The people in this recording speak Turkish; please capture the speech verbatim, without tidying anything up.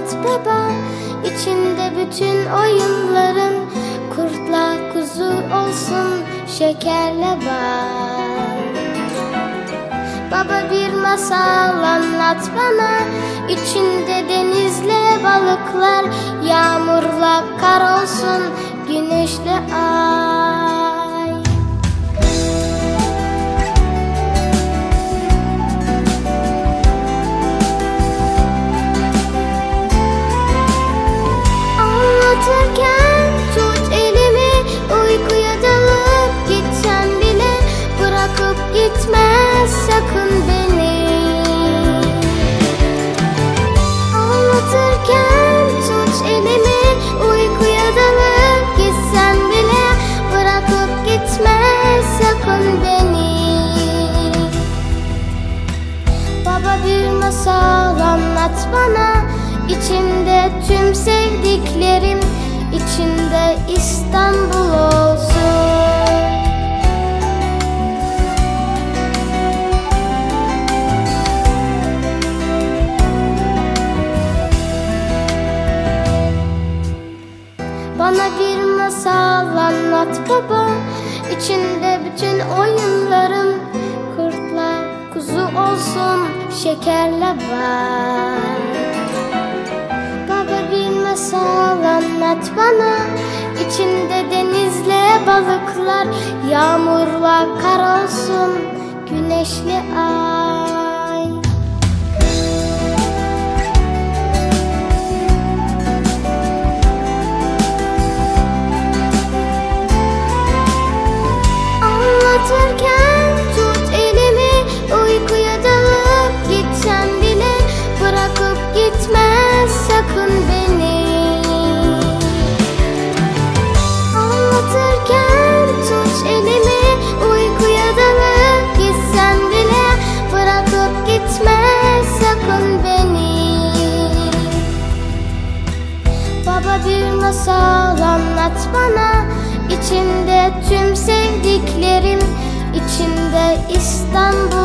anlat baba, içinde bütün oyunların. Kurtla kuzu olsun, şekerle bal. Baba bir masal anlat bana, içinde denizle balıklar. Yağmurla kar olsun, güneşle ay. Anlatırken tut elimi, uykuya dalıp gitsen bile bırakıp gitmez sakın beni. Anlatırken tut elimi, uykuya dalıp gitsen bile bırakıp gitmez sakın beni. Baba bir masal anlat bana, içinde tüm sevdiklerim, içinde İstanbul olsun. Bana bir masal anlat baba, içinde bütün oyunlarım. Kurtla kuzu olsun, şekerle bal. Baba bir masal anlat bana, içinde denizle balıklar. Yağmurla kar olsun, güneşli ay. Anlatırken tut elimi, uykuya dalıp gitsen bile bırakıp gitmez sakın beni. Anlatırken tut elimi, uykuya dalıp gitsen bile bırakıp gitmez sakın beni. Baba bir masal anlat bana, içinde tüm sevdiklerim, içinde İstanbul